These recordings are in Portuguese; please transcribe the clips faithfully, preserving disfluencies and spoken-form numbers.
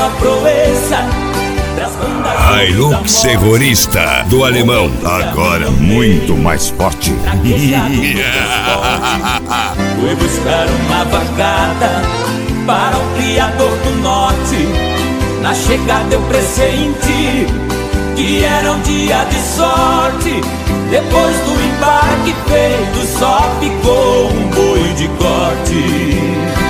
a proeza das bandas. Hilux Segurista do Alemão, agora muito mais forte. Fui buscar uma vacada para o criador do norte. Na chegada eu pressenti que era um dia de sorte. Depois do embarque feito, só ficou um boi de corte.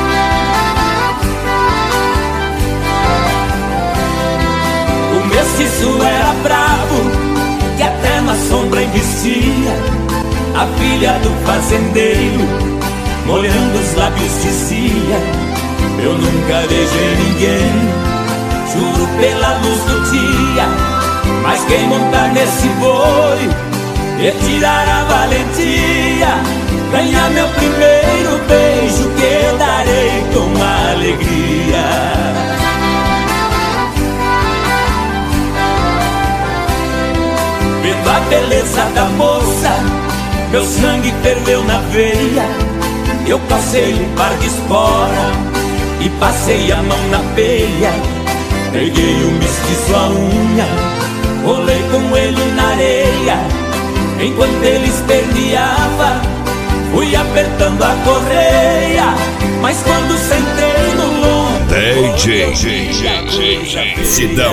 O mestiço era bravo, que até na sombra investia. A filha do fazendeiro, molhando os lábios, dizia: eu nunca beijei ninguém, juro pela luz do dia. Mas quem montar nesse boi e tirar a valentia, ganhar meu primeiro beijo, que eu darei com alegria. Vendo a beleza da moça, meu sangue ferveu na veia. Eu passei um par de espora e passei a mão na peia. Peguei o mestiço à unha, rolei com ele na areia. Enquanto ele esperneava, fui apertando a correia. Mas quando sentei no lombo, D J Sidão.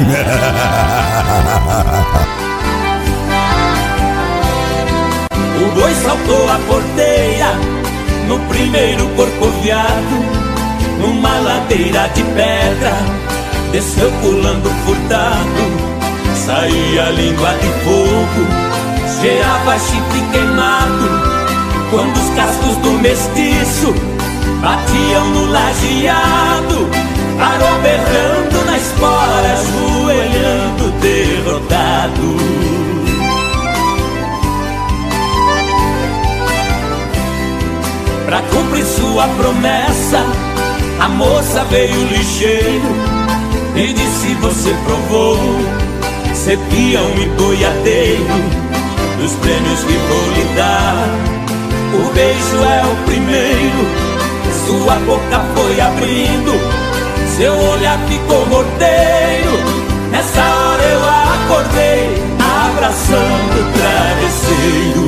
O boi saltou a porteira no primeiro corcoviado, numa ladeira de pedra, desceu pulando furtado. Saía a língua de fogo, cheirava chifre queimado. Quando os cascos do mestiço batiam no lajeado, parou berrando na espora, ajoelhando derrotado. Pra cumprir sua promessa, a moça veio lixeiro e disse: você provou ser peão e boiadeiro. Dos prêmios que vou lhe dar, o beijo é o primeiro. Sua boca foi abrindo, seu olhar ficou morteiro. Nessa hora eu acordei, abraçando o travesseiro.